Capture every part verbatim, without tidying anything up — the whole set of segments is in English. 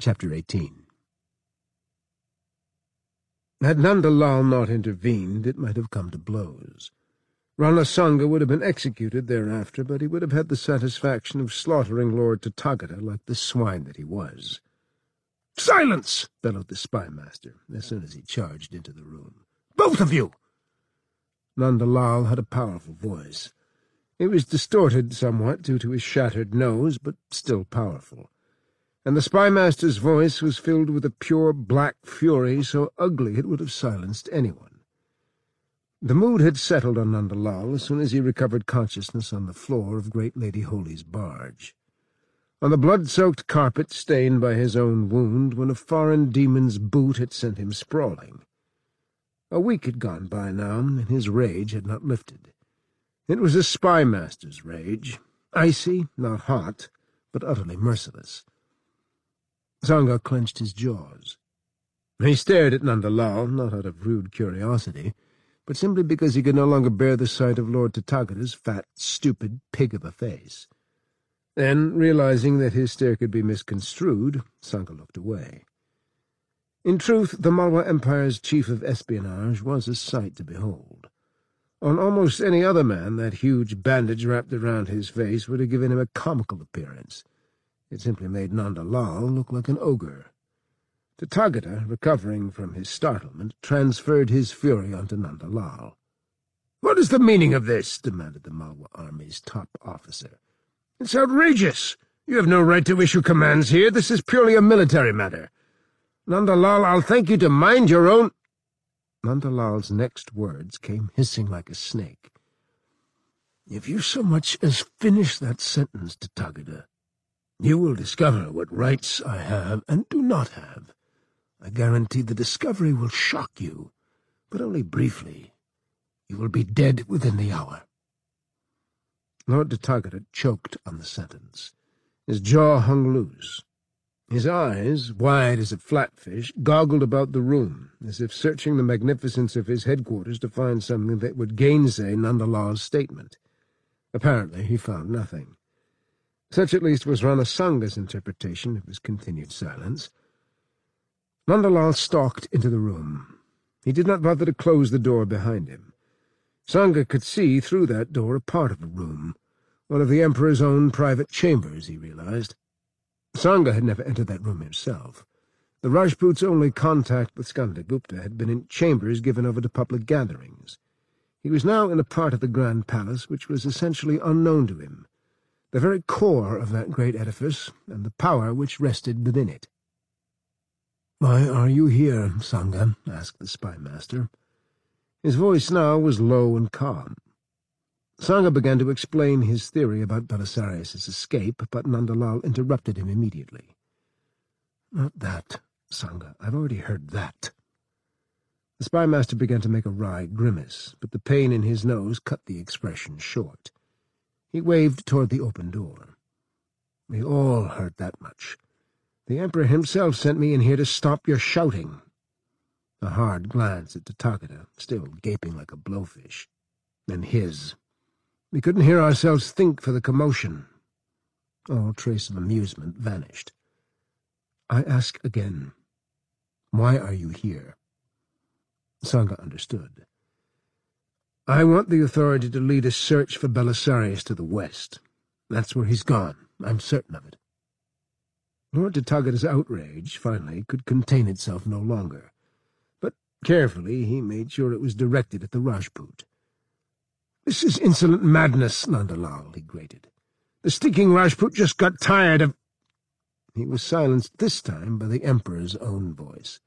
Chapter eighteen. Had Nanda Lal not intervened, it might have come to blows. Rana Sanga would have been executed thereafter, but he would have had the satisfaction of slaughtering Lord Tathagata like the swine that he was. "Silence!" bellowed the spy-master, as soon as he charged into the room. "Both of you!" Nanda Lal had a powerful voice. It was distorted somewhat due to his shattered nose, but still powerful. And the spy-master's voice was filled with a pure black fury so ugly it would have silenced anyone. The mood had settled on Nanda Lal as soon as he recovered consciousness on the floor of Great Lady Holy's barge. On the blood-soaked carpet stained by his own wound when a foreign demon's boot had sent him sprawling. A week had gone by now, and his rage had not lifted. It was a spy-master's rage, icy, not hot, but utterly merciless. Sanga clenched his jaws. He stared at Nanda Lal, not out of rude curiosity, but simply because he could no longer bear the sight of Lord Tathagata's fat, stupid pig of a face. Then, realizing that his stare could be misconstrued, Sanga looked away. In truth, the Malwa Empire's chief of espionage was a sight to behold. On almost any other man, that huge bandage wrapped around his face would have given him a comical appearance. It simply made Nanda Lal look like an ogre. Tathagata, recovering from his startlement, transferred his fury onto Nanda Lal. "What is the meaning of this?" demanded the Malwa army's top officer. "It's outrageous. You have no right to issue commands here. This is purely a military matter. Nanda Lal, I'll thank you to mind your own—" Nanda Lal's next words came hissing like a snake. "If you so much as finish that sentence, Tathagata, you will discover what rights I have and do not have. I guarantee the discovery will shock you, but only briefly. You will be dead within the hour." Lord Tathagata choked on the sentence. His jaw hung loose. His eyes, wide as a flatfish, goggled about the room, as if searching the magnificence of his headquarters to find something that would gainsay Nanda Lal's statement. Apparently he found nothing. Such at least was Rana Sanga's interpretation of his continued silence. Nanda Lal stalked into the room. He did not bother to close the door behind him. Sanga could see through that door a part of a room, one of the Emperor's own private chambers, he realized. Sanga had never entered that room himself. The Rajput's only contact with Skandagupta had been in chambers given over to public gatherings. He was now in a part of the Grand Palace which was essentially unknown to him, the very core of that great edifice, and the power which rested within it. "Why are you here, Sanga?" asked the spy-master. His voice now was low and calm. Sanga began to explain his theory about Belisarius's escape, but Nanda Lal interrupted him immediately. "Not that, Sanga. I've already heard that." The spy-master began to make a wry grimace, but the pain in his nose cut the expression short. He waved toward the open door. "We all heard that much. The Emperor himself sent me in here to stop your shouting." A hard glance at Tathagata, still gaping like a blowfish. Then his. "We couldn't hear ourselves think for the commotion." All trace of amusement vanished. "I ask again, why are you here?" Sanga understood. "I want the authority to lead a search for Belisarius to the west. That's where he's gone. I'm certain of it." Lord Tathagata's outrage, finally, could contain itself no longer. But carefully he made sure it was directed at the Rajput. "This is insolent madness, Nanda Lal," he grated. "The stinking Rajput just got tired of—" He was silenced this time by the Emperor's own voice.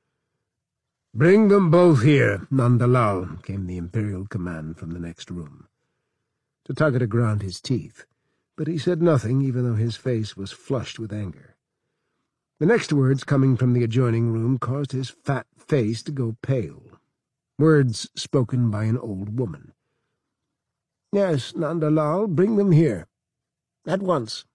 "Bring them both here, Nanda Lal," came the imperial command from the next room. Tathagata ground his teeth, but he said nothing, even though his face was flushed with anger. The next words coming from the adjoining room caused his fat face to go pale. Words spoken by an old woman. "Yes, Nanda Lal, bring them here. At once."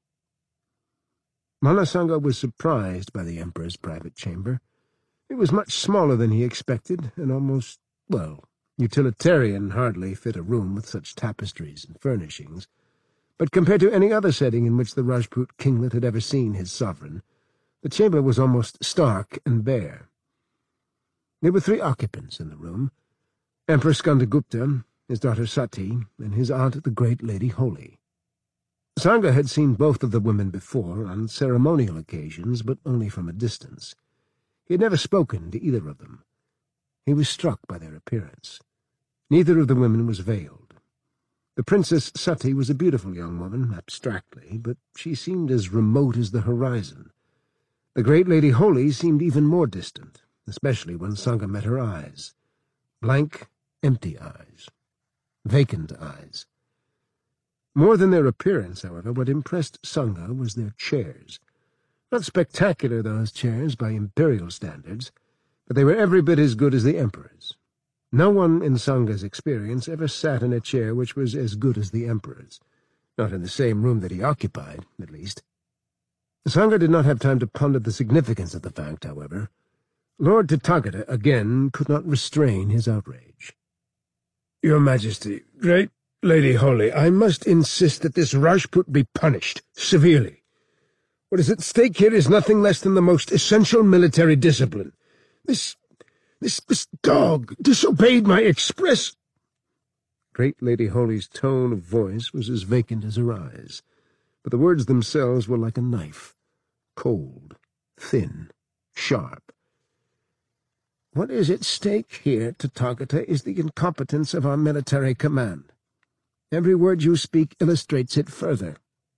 Rana Sanga was surprised by the Emperor's private chamber. It was much smaller than he expected, and almost, well, utilitarian hardly fit a room with such tapestries and furnishings. But compared to any other setting in which the Rajput kinglet had ever seen his sovereign, The chamber was almost stark and bare. There were three occupants in the room: Emperor Skandagupta, his daughter Sati, and his aunt, the great Lady Holy. Sangha had seen both of the women before, on ceremonial occasions, but only from a distance. He had never spoken to either of them. He was struck by their appearance. Neither of the women was veiled. The Princess Sati was a beautiful young woman, abstractly, but she seemed as remote as the horizon. The great Lady Holy seemed even more distant, especially when Sangha met her eyes. Blank, empty eyes. Vacant eyes. More than their appearance, however, what impressed Sangha was their chairs. Not spectacular, those chairs, by imperial standards, but they were every bit as good as the Emperor's. No one in Sangha's experience ever sat in a chair which was as good as the Emperor's. Not in the same room that he occupied, at least. Sangha did not have time to ponder the significance of the fact, however. Lord Tathagata again could not restrain his outrage. "Your Majesty, great Lady Holy, I must insist that this Rajput be punished, severely. What is at stake here is nothing less than the most essential military discipline. This, this, this dog disobeyed my express—" Great Lady Holy's tone of voice was as vacant as her eyes, but the words themselves were like a knife, cold, thin, sharp. "What is at stake here, Tathagata, is the incompetence of our military command. Every word you speak illustrates it further."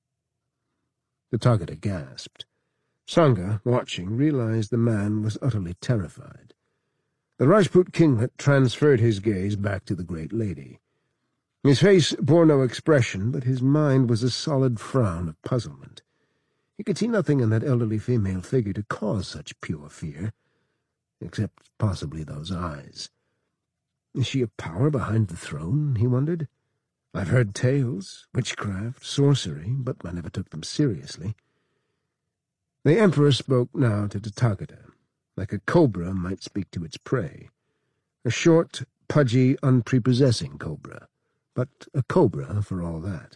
Tathagata gasped. Sangha, watching, realized the man was utterly terrified. The Rajput kinglet transferred his gaze back to the great lady. His face bore no expression, but his mind was a solid frown of puzzlement. He could see nothing in that elderly female figure to cause such pure fear, except possibly those eyes. Is she a power behind the throne, he wondered? I've heard tales, witchcraft, sorcery, but I never took them seriously. The Emperor spoke now to Tathagata, like a cobra might speak to its prey. A short, pudgy, unprepossessing cobra, but a cobra for all that.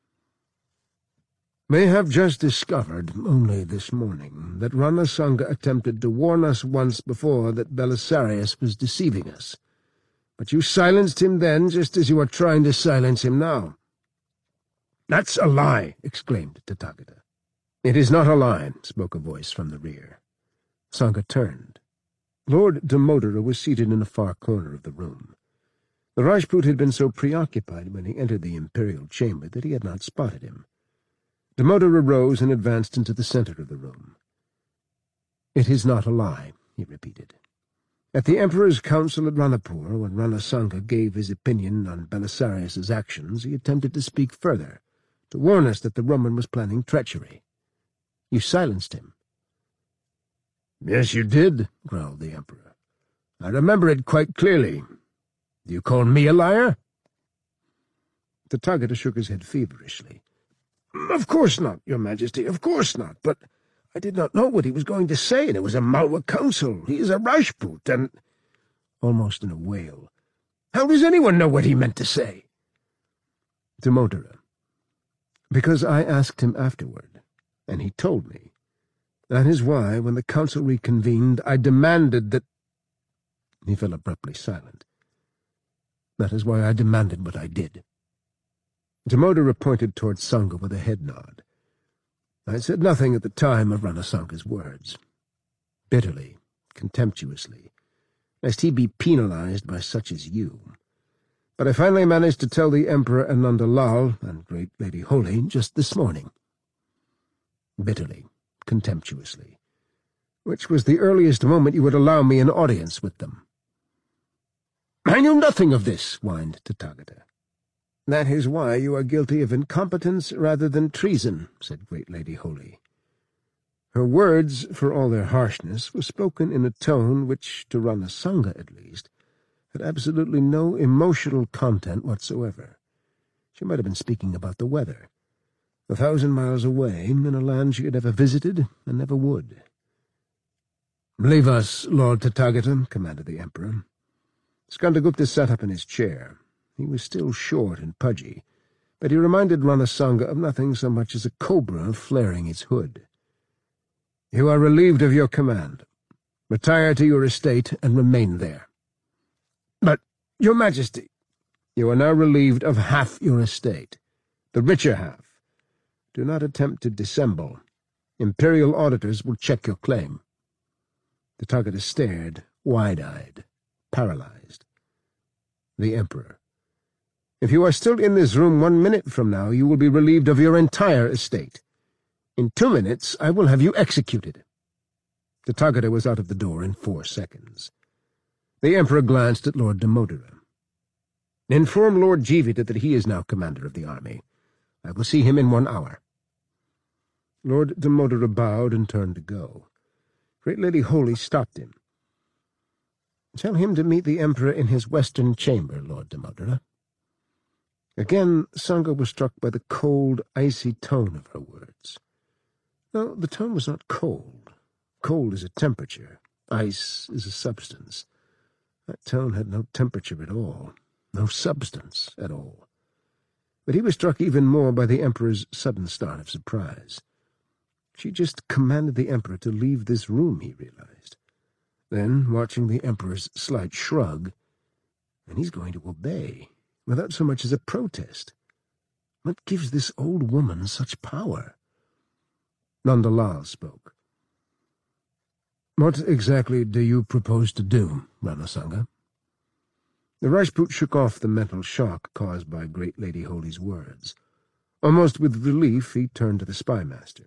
"They have just discovered, only this morning, that Rana Sangha attempted to warn us once before that Belisarius was deceiving us. But you silenced him then, just as you are trying to silence him now." "That's a lie!" exclaimed Tathagata. "It is not a lie," spoke a voice from the rear. Sangha turned. Lord Damodara was seated in a far corner of the room. The Rajput had been so preoccupied when he entered the imperial chamber that he had not spotted him. Damodara rose and advanced into the center of the room. "It is not a lie," he repeated. "At the Emperor's council at Ranapur, when Rana Sangha gave his opinion on Belisarius's actions, he attempted to speak further, to warn us that the Roman was planning treachery. You silenced him." "Yes, you did," growled the Emperor. "I remember it quite clearly. Do you call me a liar?" Tathagata shook his head feverishly. "Of course not, Your Majesty, of course not, but I did not know what he was going to say, and it was a Malwa council. He is a Rajput, and—" Almost in a wail, "How does anyone know what he meant to say?" Damodara. "Because I asked him afterward, and he told me. That is why, when the council reconvened, I demanded that—" He fell abruptly silent. "That is why I demanded what I did." Damodara pointed towards Sangha with a head nod. "I said nothing at the time of Rana Sangha's words. Bitterly, contemptuously, lest he be penalized by such as you. But I finally managed to tell the Emperor Ananda Lal and great Lady Holy just this morning. Bitterly, contemptuously, which was the earliest moment you would allow me an audience with them." "I knew nothing of this," whined Tathagata. "That is why you are guilty of incompetence rather than treason," said great Lady Holy. Her words, for all their harshness, were spoken in a tone which, to Rana Sangha at least, had absolutely no emotional content whatsoever. She might have been speaking about the weather, a thousand miles away, in a land she had never visited and never would. "Leave us, Lord Tathagata," commanded the Emperor. Skandagupta sat up in his chair. He was still short and pudgy, but he reminded Rana Sangha of nothing so much as a cobra flaring its hood. You are relieved of your command. Retire to your estate and remain there. But, Your Majesty, you are now relieved of half your estate, the richer half. Do not attempt to dissemble. Imperial auditors will check your claim. The Taugata stared, wide-eyed, paralyzed. The Emperor. If you are still in this room one minute from now, you will be relieved of your entire estate. In two minutes, I will have you executed. The Taugata was out of the door in four seconds. The Emperor glanced at Lord Demodora. Inform Lord Jivita that he is now commander of the army. I will see him in one hour. Lord Demodora bowed and turned to go. Great Lady Holy stopped him. Tell him to meet the Emperor in his western chamber, Lord Demodora. Again, Sangha was struck by the cold, icy tone of her words. No, the tone was not cold. Cold is a temperature. Ice is a substance. That tone had no temperature at all, no substance at all. But he was struck even more by the Emperor's sudden start of surprise. She just commanded the Emperor to leave this room, he realized. Then, watching the Emperor's slight shrug, and he's going to obey, without so much as a protest. What gives this old woman such power? Nanda Lal spoke. What exactly do you propose to do, Rana Sangha? The Rajput shook off the mental shock caused by Great Lady Holy's words. Almost with relief, he turned to the spymaster.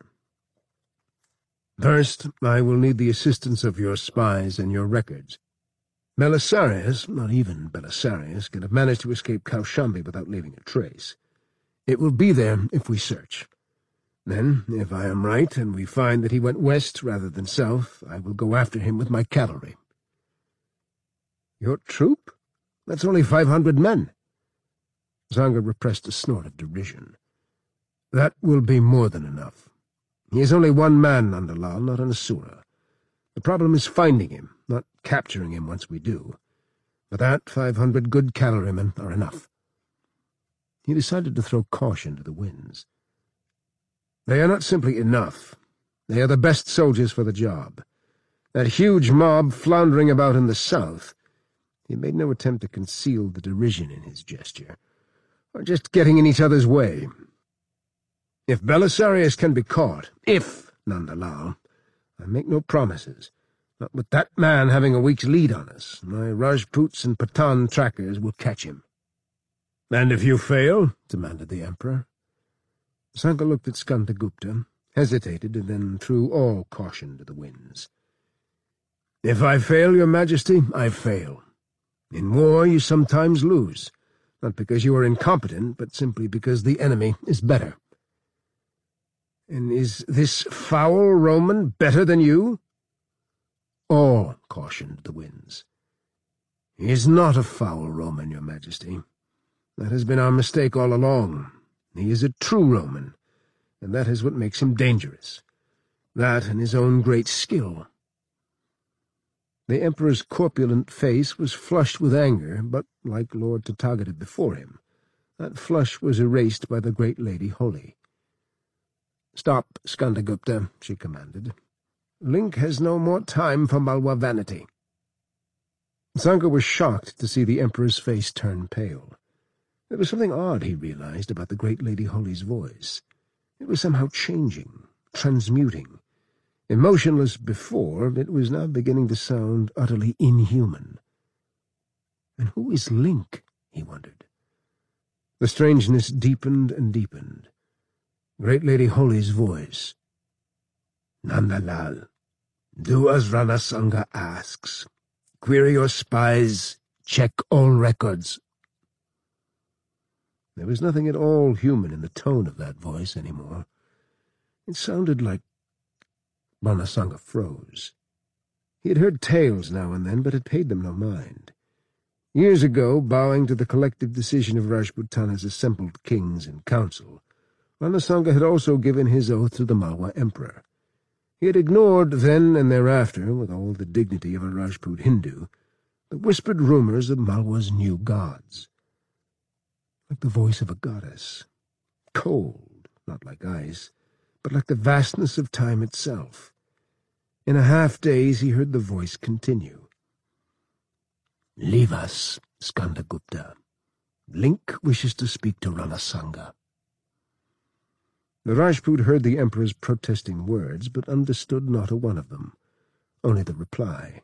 First, I will need the assistance of your spies and your records. Belisarius, not even Belisarius, can have managed to escape Kaushambi without leaving a trace. It will be there if we search. Then, if I am right, and we find that he went west rather than south, I will go after him with my cavalry. Your troop? That's only five hundred men. Sangha repressed a snort of derision. That will be more than enough. He is only one man, Nanda Lal, not an Asura. The problem is finding him, not capturing him once we do. For that, five hundred good cavalrymen are enough. He decided to throw caution to the winds. They are not simply enough. They are the best soldiers for the job. That huge mob floundering about in the south. He made no attempt to conceal the derision in his gesture, or just getting in each other's way. If Belisarius can be caught, if, Nanda Lal, I make no promises, not with that man having a week's lead on us, my Rajputs and Pathan trackers will catch him. And if you fail? Demanded the Emperor. Sangha looked at Skandagupta, hesitated, and then threw all caution to the winds. If I fail, Your Majesty, I fail. In war you sometimes lose, not because you are incompetent, but simply because the enemy is better. And is this foul Roman better than you? All cautioned the winds. He is not a foul Roman, Your Majesty. That has been our mistake all along. He is a true Roman, and that is what makes him dangerous. That and his own great skill. The Emperor's corpulent face was flushed with anger, but, like Lord Tathagata before him, that flush was erased by the Great Lady Holy. "Stop, Skandagupta," she commanded. "Link has no more time for Malwa vanity." Sangha was shocked to see the Emperor's face turn pale. There was something odd, he realized, about the Great Lady Holy's voice. It was somehow changing, transmuting. Emotionless before, it was now beginning to sound utterly inhuman. And who is Link? He wondered. The strangeness deepened and deepened. Great Lady Holy's voice. "Nanda Lal, do as Rana Sangha asks. Query your spies, check all records." There was nothing at all human in the tone of that voice anymore. It sounded like... Rana Sangha froze. He had heard tales now and then, but had paid them no mind. Years ago, bowing to the collective decision of Rajputana's assembled kings in council, Rana Sangha had also given his oath to the Malwa Emperor. He had ignored then and thereafter, with all the dignity of a Rajput Hindu, the whispered rumors of Malwa's new gods. Like the voice of a goddess. Cold, not like ice, but like the vastness of time itself. In a half-daze he heard the voice continue. "Leave us, Skandagupta. Link wishes to speak to Ranasanga." The Rajput heard the Emperor's protesting words, but understood not a one of them, only the reply.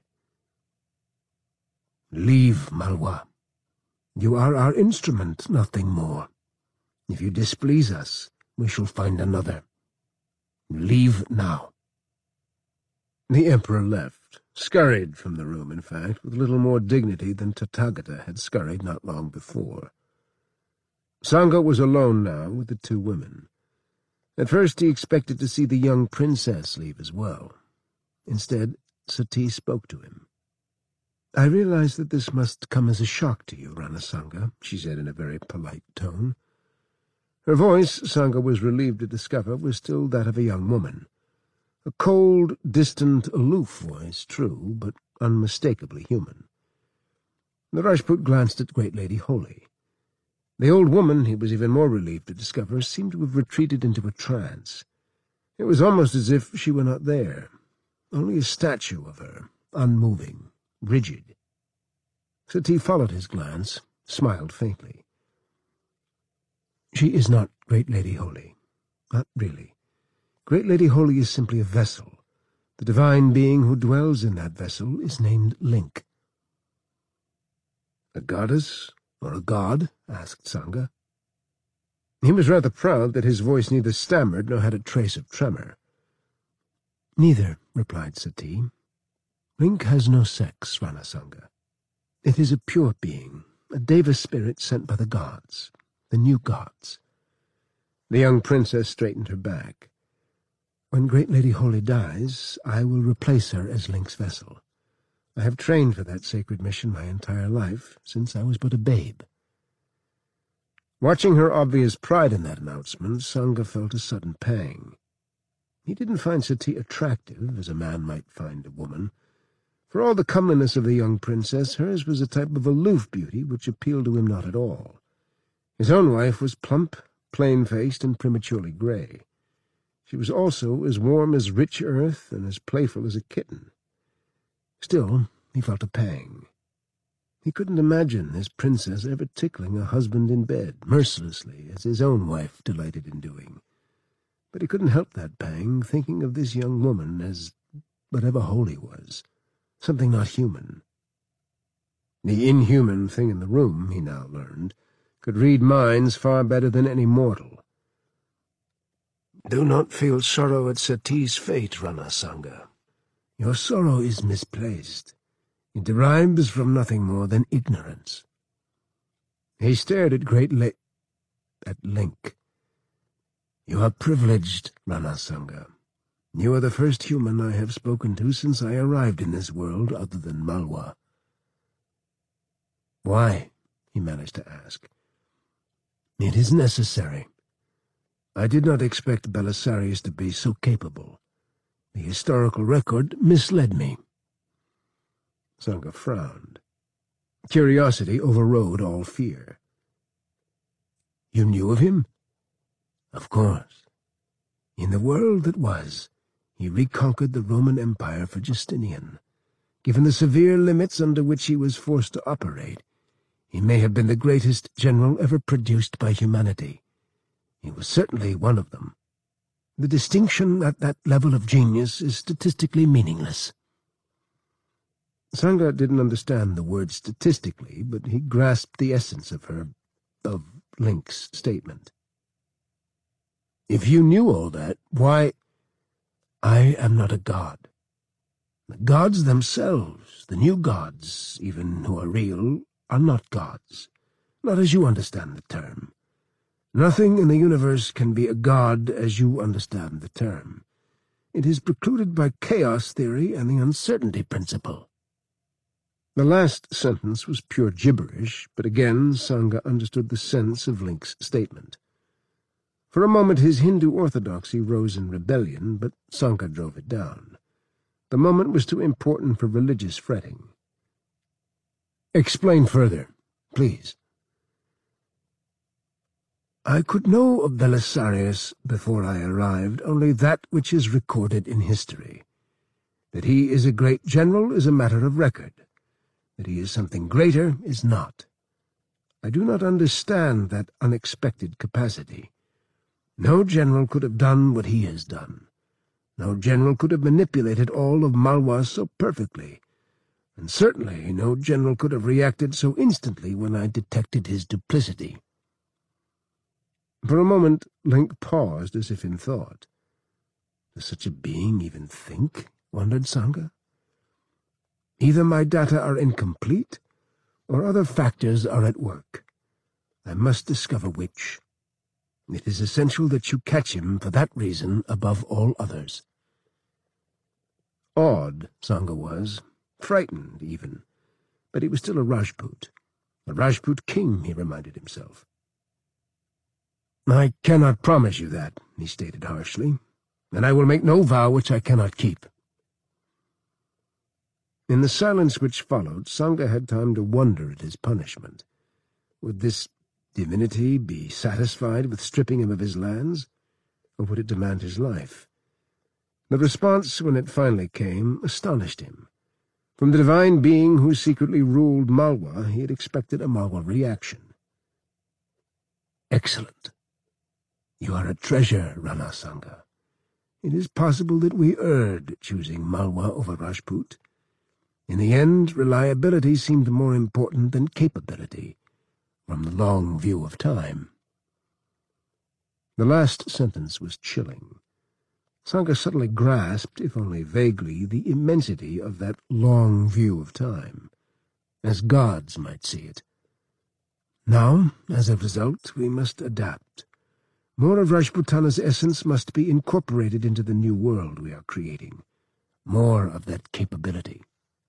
"Leave, Malwa. You are our instrument, nothing more. If you displease us, we shall find another. Leave now." The Emperor left, scurried from the room, in fact, with little more dignity than Tathagata had scurried not long before. Sangha was alone now with the two women. At first he expected to see the young princess leave as well. Instead, Sati spoke to him. "I realize that this must come as a shock to you, Ranasanga," she said in a very polite tone. Her voice, Sangha was relieved to discover, was still that of a young woman. A cold, distant, aloof voice, true, but unmistakably human. The Rajput glanced at Great Lady Holy. The old woman, he was even more relieved to discover, seemed to have retreated into a trance. It was almost as if she were not there, only a statue of her, unmoving, rigid. Sati followed his glance, smiled faintly. "She is not Great Lady Holy. Not really. Great Lady Holy is simply a vessel. The divine being who dwells in that vessel is named Link." "A goddess or a god?" asked Sangha. He was rather proud that his voice neither stammered nor had a trace of tremor. "Neither," replied Sati. "Link has no sex, Ranasanga. It is a pure being, a deva spirit sent by the gods, the new gods." The young princess straightened her back. "When Great Lady Holy dies, I will replace her as Link's vessel. I have trained for that sacred mission my entire life, since I was but a babe." Watching her obvious pride in that announcement, Sangha felt a sudden pang. He didn't find Sati attractive, as a man might find a woman. For all the comeliness of the young princess, hers was a type of aloof beauty which appealed to him not at all. His own wife was plump, plain-faced, and prematurely grey. She was also as warm as rich earth and as playful as a kitten. Still, he felt a pang. He couldn't imagine his princess ever tickling a husband in bed, mercilessly, as his own wife delighted in doing. But he couldn't help that pang, thinking of this young woman as whatever Holy was, something not human. The inhuman thing in the room, he now learned, could read minds far better than any mortal. "Do not feel sorrow at Sati's fate, Ranasanga. Your sorrow is misplaced. It derives from nothing more than ignorance." He stared at Great La- at Link. "You are privileged, Ranasanga. You are the first human I have spoken to since I arrived in this world other than Malwa." "Why?" he managed to ask. "It is necessary. I did not expect Belisarius to be so capable. The historical record misled me." Sangha frowned. Curiosity overrode all fear. "You knew of him?" "Of course. In the world that was, he reconquered the Roman Empire for Justinian. Given the severe limits under which he was forced to operate, he may have been the greatest general ever produced by humanity. He was certainly one of them. The distinction at that level of genius is statistically meaningless." Sangha didn't understand the word statistically, but he grasped the essence of her, of Link's statement. "If you knew all that, why—" "I am not a god. The gods themselves, the new gods, even who are real, are not gods, not as you understand the term. Nothing in the universe can be a god as you understand the term. It is precluded by chaos theory and the uncertainty principle." The last sentence was pure gibberish, but again Sangha understood the sense of Link's statement. For a moment his Hindu orthodoxy rose in rebellion, but Sangha drove it down. The moment was too important for religious fretting. "Explain further, please." "I could know of Belisarius before I arrived only that which is recorded in history. That he is a great general is a matter of record. That he is something greater is not. I do not understand that unexpected capacity. No general could have done what he has done. No general could have manipulated all of Malwa so perfectly, and certainly no general could have reacted so instantly when I detected his duplicity. For a moment Link paused as if in thought. Does such a being even think? Wondered Sangha. Either my data are incomplete, or other factors are at work. I must discover which. It is essential that you catch him for that reason above all others. Awed, Sangha was, frightened even, but he was still a Rajput. A Rajput king, he reminded himself. I cannot promise you that, he stated harshly, and I will make no vow which I cannot keep. In the silence which followed, Sangha had time to wonder at his punishment. Would this divinity be satisfied with stripping him of his lands, or would it demand his life? The response, when it finally came, astonished him. From the divine being who secretly ruled Malwa, he had expected a Malwa reaction. Excellent. You are a treasure, Rana Sangha. It is possible that we erred choosing Malwa over Rajput. In the end, reliability seemed more important than capability, from the long view of time. The last sentence was chilling. Sangha suddenly grasped, if only vaguely, the immensity of that long view of time, as gods might see it. Now, as a result, we must adapt. More of Rajputana's essence must be incorporated into the new world we are creating. More of that capability.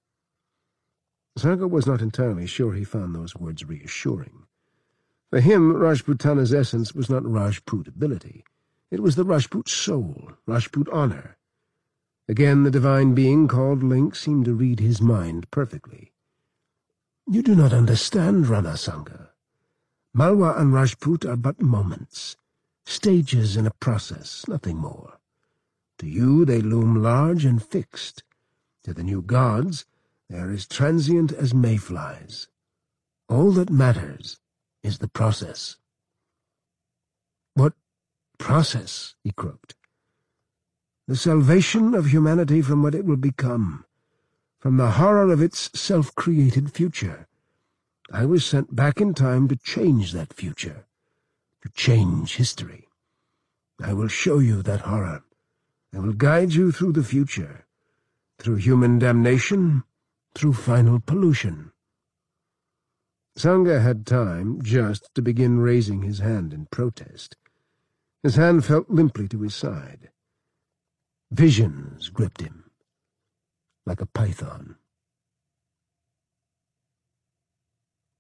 Sangha was not entirely sure he found those words reassuring. For him, Rajputana's essence was not Rajput ability. It was the Rajput soul, Rajput honor. Again the divine being called Link seemed to read his mind perfectly. You do not understand, Rana Sangha. Malwa and Rajput are but moments, stages in a process, nothing more. To you they loom large and fixed. To the new gods, they are as transient as mayflies. All that matters is the process. What process? He croaked. The salvation of humanity from what it will become, from the horror of its self-created future. I was sent back in time to change that future, to change history. I will show you that horror. I will guide you through the future, through human damnation, through final pollution. Sangha had time just to begin raising his hand in protest. His hand fell limply to his side. Visions gripped him, like a python.